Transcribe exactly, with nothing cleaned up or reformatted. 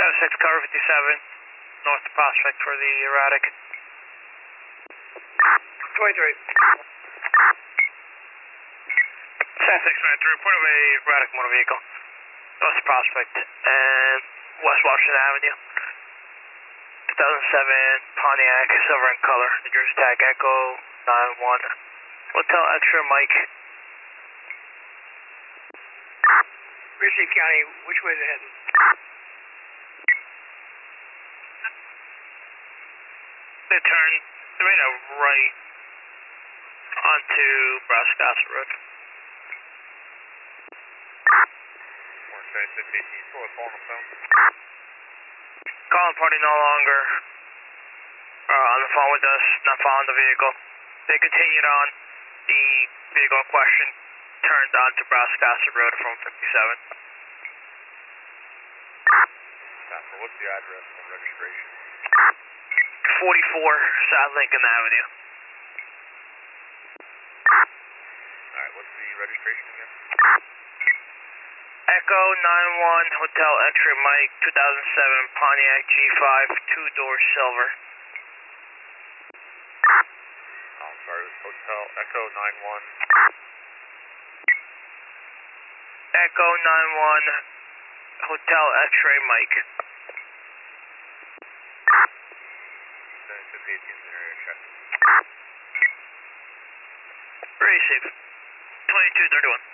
seven six, cover fifty-seven, north of Prospect for the erratic. twenty-three. seven six twenty-three, report of a erratic motor vehicle, north of Prospect and West Washington Avenue. two thousand seven Pontiac, silver in color, New Jersey tag Echo nine one. Hotel Extra Mike. Richey County, which way is it heading? They turn, they made a right onto Brascassa Road. one seventy-six eighteen, still calling the phone. Calling party no longer uh, on the phone with us, not following the vehicle. They continued on. The vehicle in question turned onto Brascassa Road from fifty-seven. Stopper, what's the address and registration? forty-four South Lincoln Avenue. Alright, what's the registration again? Echo nine one Hotel X-Ray Mike, two thousand seven Pontiac G five, two-door silver. Oh, I'm sorry, Hotel Echo nine one. Echo nine one Hotel X-Ray Mike. seventy-six eighteen is an area check. Receive. twenty-two thirty-one.